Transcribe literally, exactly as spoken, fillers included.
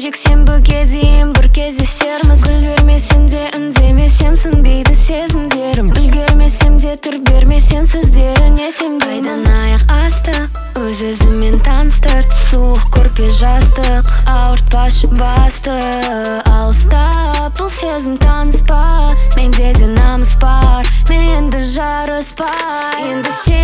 жексенбіге дейін бір кездесерміз. Гүл бермесең де үндемесем сөнбейді сезімдерім. Үлгермесем де түр бермесең сөздеріңе сенбеймін. Қайдан аяқ асты өз-өзімен таныстыр. Суық көрпе жастық ауыртпашы басты. Алыста бұл сезім таныс па? Менде де намыс бар, мен енді жарыспай. Енді